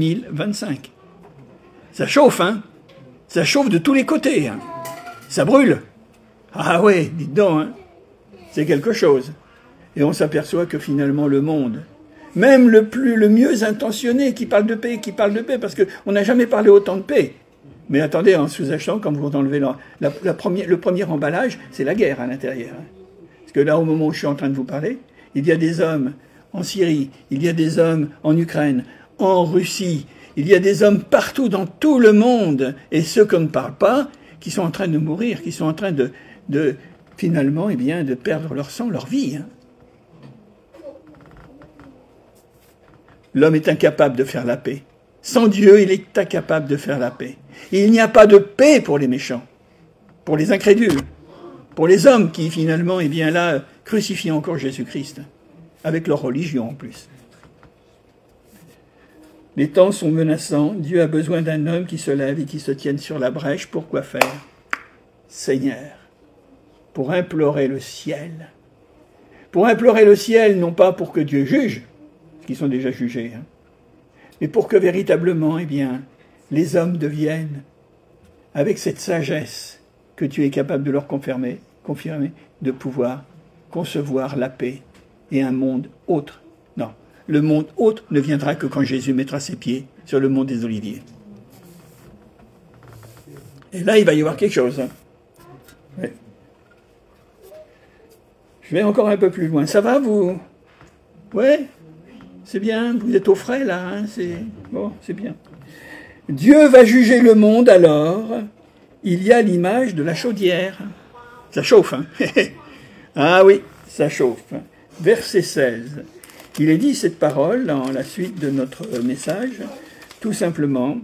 Ça chauffe, Ça chauffe de tous les côtés, Ça brûle. Ah ouais, dites donc, C'est quelque chose. Et on s'aperçoit que finalement le monde, même le mieux intentionné qui parle de paix, parce qu'on n'a jamais parlé autant de paix. Mais attendez, en sous-achetant, quand vous enlevez le premier emballage, c'est la guerre à l'intérieur. Parce que là, au moment où je suis en train de vous parler, il y a des hommes en Syrie, il y a des hommes en Ukraine, en Russie, il y a des hommes partout dans tout le monde, et ceux qu'on ne parle pas, qui sont en train de mourir, qui sont en train de finalement, de perdre leur sang, leur vie. L'homme est incapable de faire la paix. Sans Dieu, il est incapable de faire la paix. Il n'y a pas de paix pour les méchants, pour les incrédules, pour les hommes qui, finalement, crucifient encore Jésus-Christ, avec leur religion en plus. Les temps sont menaçants. Dieu a besoin d'un homme qui se lève et qui se tienne sur la brèche. Pour quoi faire? Seigneur, pour implorer le ciel. Pour implorer le ciel, non pas pour que Dieu juge, parce qu'ils sont déjà jugés, mais pour que véritablement, les hommes deviennent, avec cette sagesse que tu es capable de leur confirmer, de pouvoir concevoir la paix et un monde autre. Non, le monde autre ne viendra que quand Jésus mettra ses pieds sur le mont des Oliviers. Et là, il va y avoir quelque chose. Ouais. Je vais encore un peu plus loin. Ça va, vous? Ouais, c'est bien. Vous êtes au frais, là. C'est bien. Dieu va juger le monde alors. Il y a l'image de la chaudière. Ça chauffe, Ah oui, ça chauffe. Verset 16. Il est dit cette parole dans la suite de notre message, tout simplement.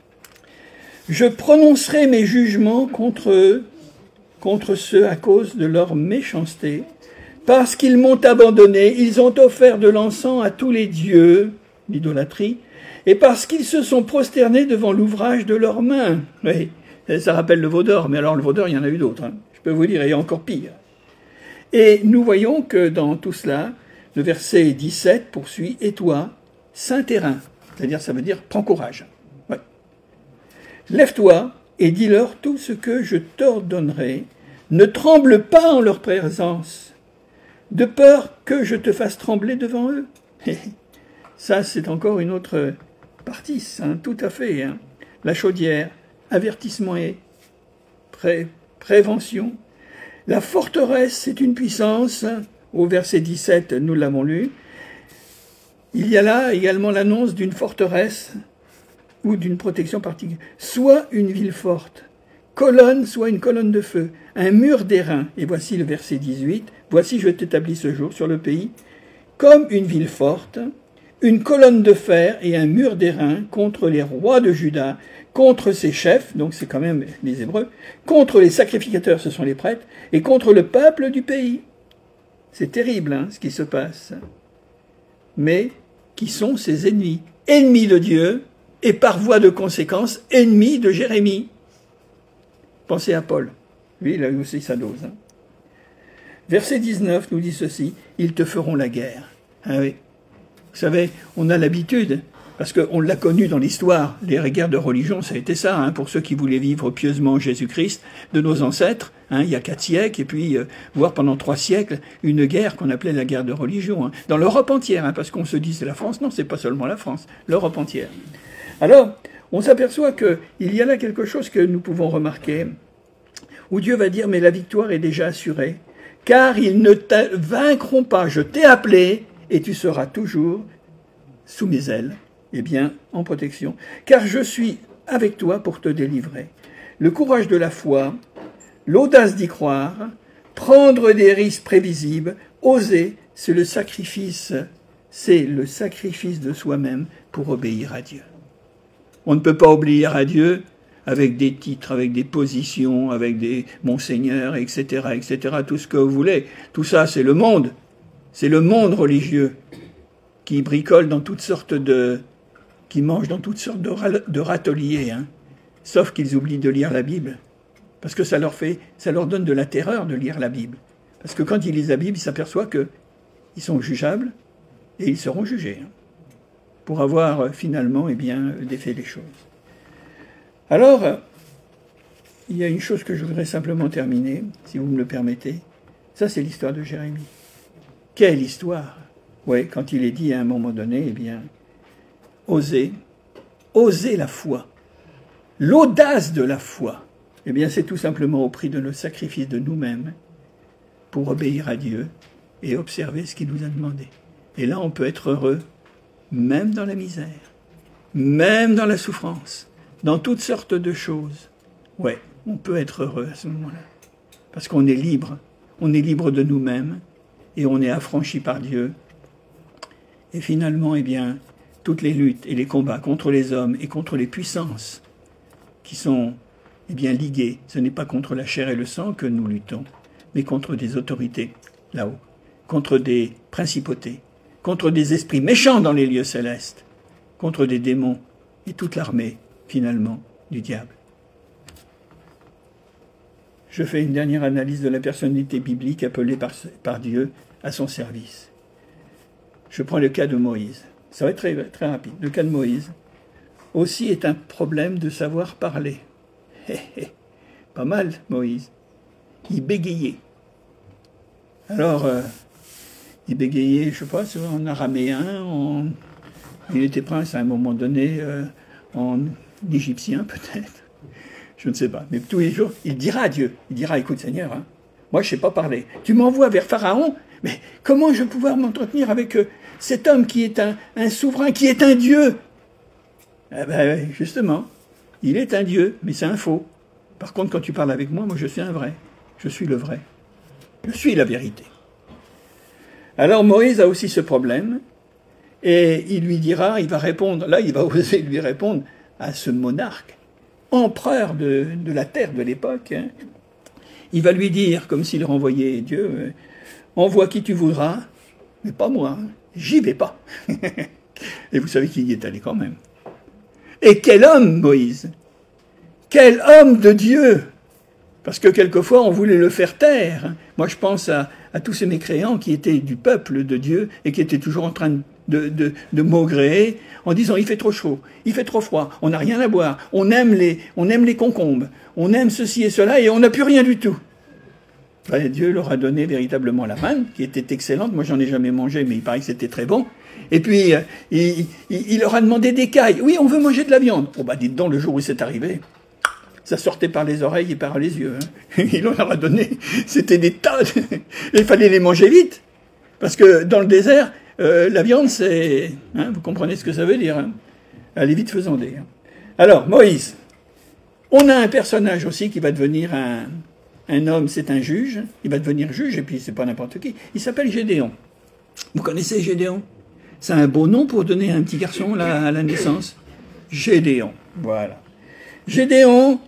Je prononcerai mes jugements contre eux, contre ceux à cause de leur méchanceté, parce qu'ils m'ont abandonné, ils ont offert de l'encens à tous les dieux, l'idolâtrie, et parce qu'ils se sont prosternés devant l'ouvrage de leurs mains. Oui, ça rappelle le veau d'or, mais alors le veau d'or, il y en a eu d'autres. Je peux vous dire, il y a encore pire. Et nous voyons que dans tout cela, le verset 17 poursuit « Et toi, saint terrain », c'est-à-dire, ça veut dire « prends courage ». Ouais. Lève-toi et dis-leur tout ce que je t'ordonnerai. Ne tremble pas en leur présence, de peur que je te fasse trembler devant eux. Ça, c'est encore une autre partie, tout à fait. La chaudière, avertissement et prévention. La forteresse, c'est une puissance. Au verset 17, nous l'avons lu. Il y a là également l'annonce d'une forteresse ou d'une protection particulière. Soit une ville forte, colonne, soit une colonne de feu, un mur d'airain. Et voici le verset 18. Voici, je t'établis ce jour sur le pays, comme une ville forte, une colonne de fer et un mur d'airain contre les rois de Juda, contre ses chefs, donc c'est quand même les Hébreux, contre les sacrificateurs, ce sont les prêtres, et contre le peuple du pays. C'est terrible ce qui se passe. Mais qui sont ses ennemis? Ennemis de Dieu et par voie de conséquence, ennemis de Jérémie. Pensez à Paul. Lui, il a eu aussi sa dose. Verset 19 nous dit ceci, « Ils te feront la guerre. » Ah oui. Vous savez, on a l'habitude, parce qu'on l'a connu dans l'histoire, les guerres de religion, ça a été ça, pour ceux qui voulaient vivre pieusement Jésus-Christ, de nos ancêtres, il y a 4 siècles, et puis, voire pendant 3 siècles, une guerre qu'on appelait la guerre de religion, dans l'Europe entière, parce qu'on se dit c'est la France, non, c'est pas seulement la France, l'Europe entière. Alors, on s'aperçoit qu'il y a là quelque chose que nous pouvons remarquer, où Dieu va dire, mais la victoire est déjà assurée, car ils ne te vaincront pas, je t'ai appelé, et tu seras toujours sous mes ailes, en protection, car je suis avec toi pour te délivrer. Le courage de la foi, l'audace d'y croire, prendre des risques prévisibles, oser, c'est le sacrifice de soi-même pour obéir à Dieu. On ne peut pas obéir à Dieu avec des titres, avec des positions, avec des monseigneurs, etc., tout ce que vous voulez. Tout ça, c'est le monde. C'est le monde religieux qui bricole dans toutes sortes qui mange dans toutes sortes de râteliers, sauf qu'ils oublient de lire la Bible. Parce que ça leur donne de la terreur de lire la Bible. Parce que quand ils lisent la Bible, ils s'aperçoivent qu'ils sont jugeables et ils seront jugés pour avoir finalement défait les choses. Alors, il y a une chose que je voudrais simplement terminer, si vous me le permettez. Ça, c'est l'histoire de Jérémie. Quelle histoire! Oui, quand il est dit à un moment donné, oser la foi. L'audace de la foi. C'est tout simplement au prix de nos sacrifices de nous-mêmes pour obéir à Dieu et observer ce qu'il nous a demandé. Et là, on peut être heureux, même dans la misère, même dans la souffrance, dans toutes sortes de choses. Ouais, on peut être heureux à ce moment-là. Parce qu'on est libre. On est libre de nous-mêmes et on est affranchi par Dieu. Et finalement, toutes les luttes et les combats contre les hommes et contre les puissances qui sont liguées, ce n'est pas contre la chair et le sang que nous luttons, mais contre des autorités là-haut, contre des principautés, contre des esprits méchants dans les lieux célestes. contre des démons et toute l'armée, finalement, du diable. Je fais une dernière analyse de la personnalité biblique appelée par Dieu à son service. Je prends le cas de Moïse. Ça va être très, très rapide. Le cas de Moïse aussi est un problème de savoir parler. Pas mal, Moïse. Il bégayait. Alors, il bégayait, je sais pas, en araméen, il était prince à un moment donné, en égyptien peut-être. Je ne sais pas. Mais tous les jours, il dira à Dieu, il dira, écoute Seigneur, hein, moi je ne sais pas parler. Tu m'envoies vers Pharaon, mais comment je vais pouvoir m'entretenir avec cet homme qui est un souverain, qui est un Dieu? Eh ben, justement, il est un Dieu, mais c'est un faux. Par contre, quand tu parles avec moi, moi je suis un vrai. Je suis le vrai. Je suis la vérité. Alors Moïse a aussi ce problème, et il lui dira, il va répondre, là il va oser lui répondre à ce monarque, empereur de la terre de l'époque. Hein. Il va lui dire, comme s'il renvoyait Dieu, envoie qui tu voudras, mais pas moi, hein. J'y vais pas. Et vous savez qu'il y est allé quand même. Et quel homme, Moïse! Quel homme de Dieu! Parce que quelquefois, on voulait le faire taire. Moi, je pense à tous ces mécréants qui étaient du peuple de Dieu et qui étaient toujours en train de maugréer en disant « il fait trop chaud, il fait trop froid, on n'a rien à boire, on aime les concombres, on aime ceci et cela et on n'a plus rien du tout. » Ben, Dieu leur a donné véritablement la manne, qui était excellente. Moi, j'en ai jamais mangé, mais il paraît que c'était très bon. Et puis, il leur a demandé des cailles. « Oui, on veut manger de la viande. » Oh, bah, dites donc, le jour où c'est arrivé, ça sortait par les oreilles et par les yeux. Hein. Il leur a donné, c'était des tas. Il fallait les manger vite. Parce que dans le désert, la viande, c'est... Hein, vous comprenez ce que ça veut dire. Hein. Elle est vite faisandée. Hein. Alors, Moïse. On a un personnage aussi qui va devenir un homme, c'est un juge. Il va devenir juge, et puis c'est pas n'importe qui. Il s'appelle Gédéon. Vous connaissez Gédéon? C'est un beau nom pour donner un petit garçon là, à la naissance. Gédéon, voilà. Gédéon,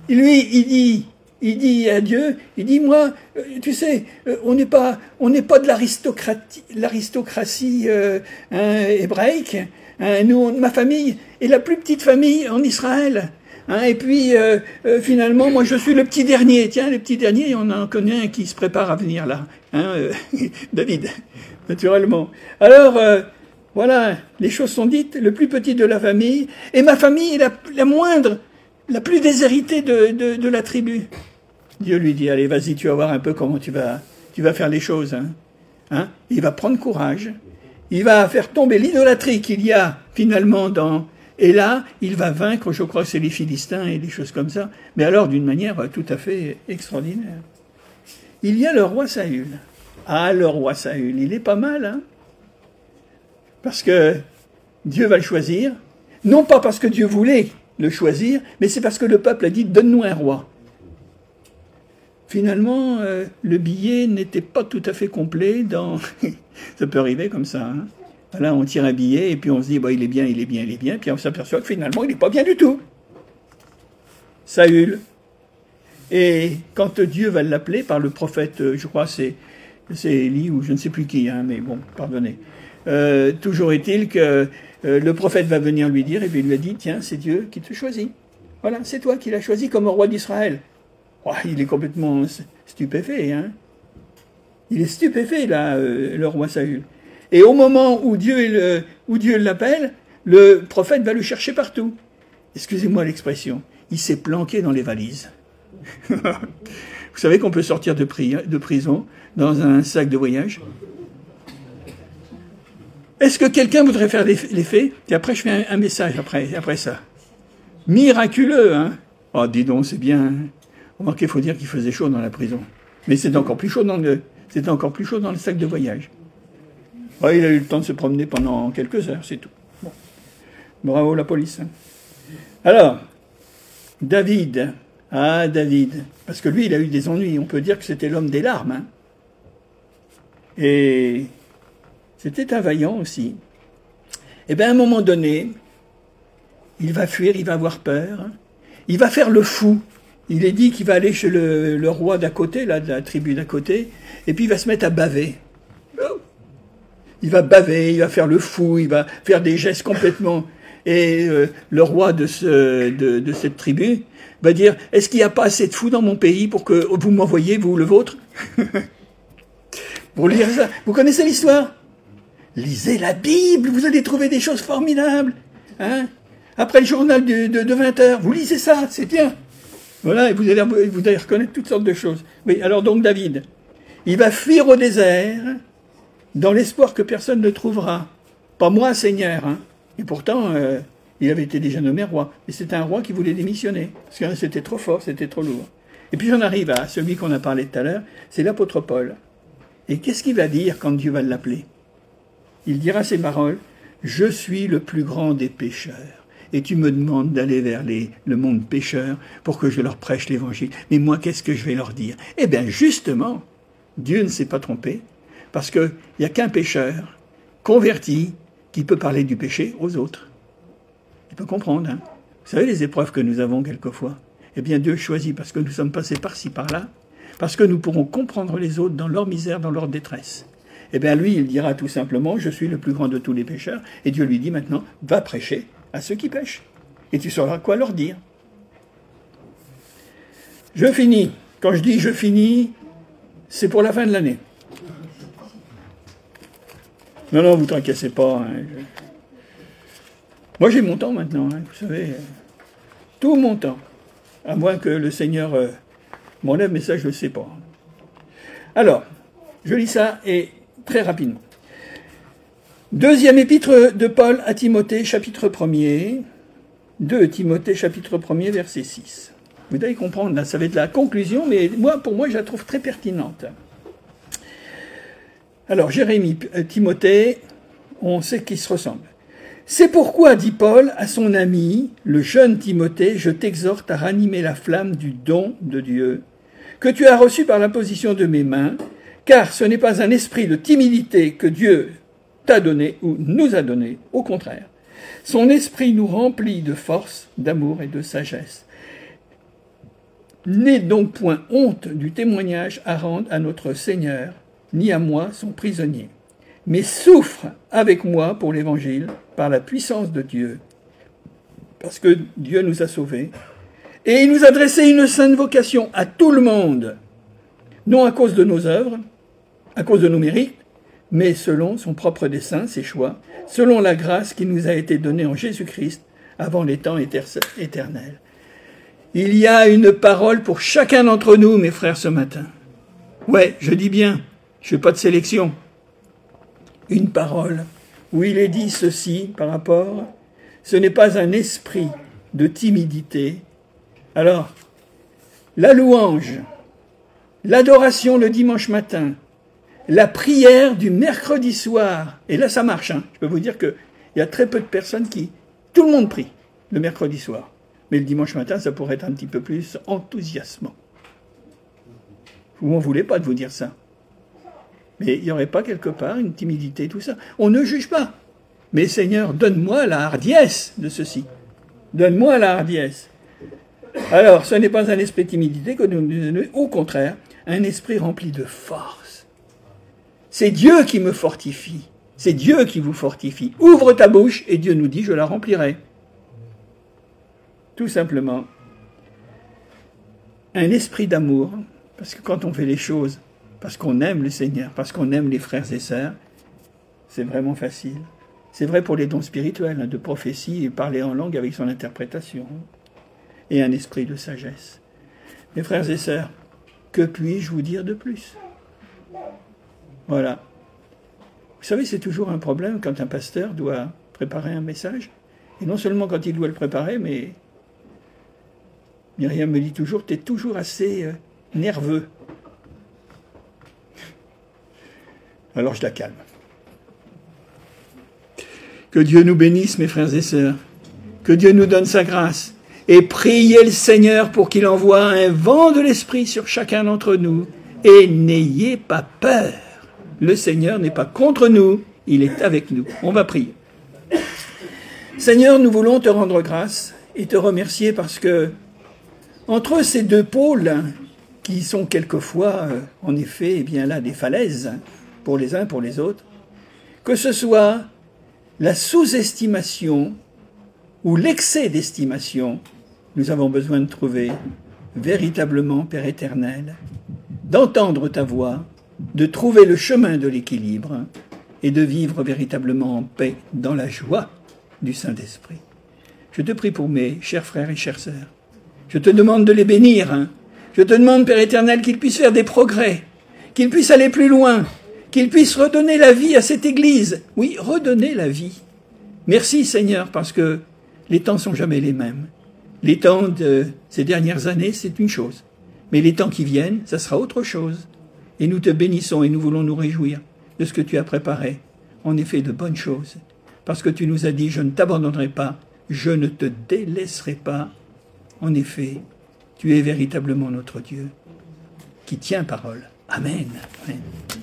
lui, il dit à Dieu, il dit, moi, tu sais, on n'est pas de l'aristocratie hébraïque. Hein, nous, ma famille est la plus petite famille en Israël. Hein, et puis, finalement, moi, je suis le petit dernier. Tiens, le petit dernier, on en connaît un qui se prépare à venir là. Hein, David, naturellement. Alors, voilà, les choses sont dites, le plus petit de la famille, et ma famille est la moindre, la plus déshéritée de la tribu. Dieu lui dit, allez, vas-y, tu vas voir un peu comment tu vas faire les choses. Hein. Hein? Il va prendre courage, il va faire tomber l'idolâtrie qu'il y a finalement dans... Et là, il va vaincre, je crois que c'est les Philistins et des choses comme ça, mais alors d'une manière tout à fait extraordinaire. Il y a le roi Saül. Ah, le roi Saül, il est pas mal, hein? Parce que Dieu va le choisir, non pas parce que Dieu voulait le choisir, mais c'est parce que le peuple a dit « donne-nous un roi ». Finalement, le billet n'était pas tout à fait complet dans... Ça peut arriver comme ça, hein. Là, on tire un billet et puis on se dit bah, il est bien, puis on s'aperçoit que finalement, il n'est pas bien du tout. Saül. Et quand Dieu va l'appeler par le prophète, je crois c'est Élie ou je ne sais plus qui, hein, mais bon, pardonnez. Toujours est-il que le prophète va venir lui dire, et puis il lui a dit, tiens, c'est Dieu qui te choisit. Voilà, c'est toi qui l'as choisi comme roi d'Israël. Oh, il est complètement stupéfait, hein. Il est stupéfait, là, le roi Saül. Et au moment où Dieu l'appelle, le prophète va le chercher partout. Excusez-moi l'expression. Il s'est planqué dans les valises. Vous savez qu'on peut sortir de prison dans un sac de voyage? Est-ce que quelqu'un voudrait faire l'effet? Et après, je fais un message après ça. Miraculeux, hein? Oh, dis donc, c'est bien. Remarquez, il faut dire qu'il faisait chaud dans la prison. Mais c'est encore plus chaud dans le sac de voyage. Ouais, il a eu le temps de se promener pendant quelques heures, c'est tout. Bon. Bravo la police. Hein. Alors, David. Ah, David. Parce que lui, il a eu des ennuis. On peut dire que c'était l'homme des larmes. Hein. Et c'était un vaillant aussi. Et bien, à un moment donné, il va fuir, il va avoir peur. Hein. Il va faire le fou. Il est dit qu'il va aller chez le roi d'à côté, là, de la tribu d'à côté, et puis il va se mettre à baver. Il va baver, il va faire le fou, il va faire des gestes complètement... Et le roi de cette tribu va dire, est-ce qu'il n'y a pas assez de fous dans mon pays pour que vous m'envoyiez, vous, le vôtre? Pour lire ça. Vous connaissez l'histoire? Lisez la Bible, vous allez trouver des choses formidables. Hein? Après le journal de 20 heures, vous lisez ça, c'est bien. Voilà, et vous allez reconnaître toutes sortes de choses. Oui, alors donc David, il va fuir au désert dans l'espoir que personne ne le trouvera. Pas moi, Seigneur. Hein. Et pourtant, il avait été déjà nommé roi. Et c'était un roi qui voulait démissionner. Parce que c'était trop fort, c'était trop lourd. Et puis j'en arrive à celui qu'on a parlé tout à l'heure, c'est l'apôtre Paul. Et qu'est-ce qu'il va dire quand Dieu va l'appeler? Il dira ces paroles, « Je suis le plus grand des pécheurs. Et tu me demandes d'aller vers le monde pécheur pour que je leur prêche l'évangile. Mais moi, qu'est-ce que je vais leur dire? Eh bien, justement, Dieu ne s'est pas trompé, parce qu'il n'y a qu'un pécheur converti qui peut parler du péché aux autres. Il peut comprendre. Hein. Vous savez les épreuves que nous avons quelquefois? Eh bien, Dieu choisit parce que nous sommes passés par-ci, par-là, parce que nous pourrons comprendre les autres dans leur misère, dans leur détresse. Eh bien, lui, il dira tout simplement, je suis le plus grand de tous les pécheurs, et Dieu lui dit maintenant, va prêcher à ceux qui pêchent. Et tu sauras quoi leur dire. Je finis. Quand je dis je finis, c'est pour la fin de l'année. Non, vous tracassez pas. Hein. Moi, j'ai mon temps maintenant, hein, vous savez. Tout mon temps. À moins que le Seigneur m'enlève, mais ça, je ne le sais pas. Alors, je lis ça et très rapidement. Deuxième épître de Paul à Timothée, chapitre 1er. 2 Timothée, chapitre 1er, verset 6. Vous allez comprendre, là, ça va être la conclusion, mais pour moi, je la trouve très pertinente. Alors, Jérémie, Timothée, on sait qu'ils se ressemblent. C'est pourquoi, dit Paul à son ami, le jeune Timothée, je t'exhorte à ranimer la flamme du don de Dieu, que tu as reçu par l'imposition de mes mains, car ce n'est pas un esprit de timidité que Dieu t'a donné ou nous a donné, au contraire. Son esprit nous remplit de force, d'amour et de sagesse. N'aie donc point honte du témoignage à rendre à notre Seigneur, ni à moi, son prisonnier, mais souffre avec moi pour l'Évangile, par la puissance de Dieu, parce que Dieu nous a sauvés, et il nous a dressé une sainte vocation à tout le monde, non à cause de nos œuvres, à cause de nos mérites, mais selon son propre dessein, ses choix, selon la grâce qui nous a été donnée en Jésus-Christ avant les temps éternels. Il y a une parole pour chacun d'entre nous, mes frères, ce matin. Ouais, je dis bien, je ne fais pas de sélection. Une parole où il est dit ceci par rapport, ce n'est pas un esprit de timidité. Alors, la louange, l'adoration le dimanche matin, la prière du mercredi soir, et là ça marche, hein. Je peux vous dire qu'il y a très peu de personnes tout le monde prie le mercredi soir, mais le dimanche matin ça pourrait être un petit peu plus enthousiasmant. Vous m'en voulez pas de vous dire ça, mais il n'y aurait pas quelque part une timidité, tout ça. On ne juge pas, mais Seigneur, donne-moi la hardiesse de ceci, donne-moi la hardiesse. Alors, ce n'est pas un esprit de timidité que nous donnons, au contraire, un esprit rempli de force. C'est Dieu qui me fortifie. C'est Dieu qui vous fortifie. Ouvre ta bouche et Dieu nous dit, je la remplirai. Tout simplement. Un esprit d'amour, parce que quand on fait les choses, parce qu'on aime le Seigneur, parce qu'on aime les frères et sœurs, c'est vraiment facile. C'est vrai pour les dons spirituels, hein, de prophétie et parler en langue avec son interprétation. Et un esprit de sagesse. Mes frères et sœurs, que puis-je vous dire de plus ? Voilà. Vous savez, c'est toujours un problème quand un pasteur doit préparer un message. Et non seulement quand il doit le préparer, mais Myriam me dit toujours, tu es toujours assez nerveux. Alors je la calme. Que Dieu nous bénisse, mes frères et sœurs. Que Dieu nous donne sa grâce. Et priez le Seigneur pour qu'il envoie un vent de l'Esprit sur chacun d'entre nous. Et n'ayez pas peur. Le Seigneur n'est pas contre nous, il est avec nous. On va prier. Seigneur, nous voulons te rendre grâce et te remercier parce que entre ces deux pôles, qui sont quelquefois, en effet, eh bien là, des falaises, pour les uns, pour les autres, que ce soit la sous-estimation ou l'excès d'estimation, nous avons besoin de trouver véritablement, Père éternel, d'entendre ta voix, de trouver le chemin de l'équilibre et de vivre véritablement en paix dans la joie du Saint-Esprit. Je te prie pour mes chers frères et chères sœurs. Je te demande de les bénir. Je te demande, Père éternel, qu'ils puissent faire des progrès, qu'ils puissent aller plus loin, qu'ils puissent redonner la vie à cette Église. Oui, redonner la vie. Merci Seigneur, parce que les temps sont jamais les mêmes. Les temps de ces dernières années, c'est une chose. Mais les temps qui viennent, ça sera autre chose. Et nous te bénissons et nous voulons nous réjouir de ce que tu as préparé. En effet, de bonnes choses. Parce que tu nous as dit, je ne t'abandonnerai pas, je ne te délaisserai pas. En effet, tu es véritablement notre Dieu qui tient parole. Amen. Amen.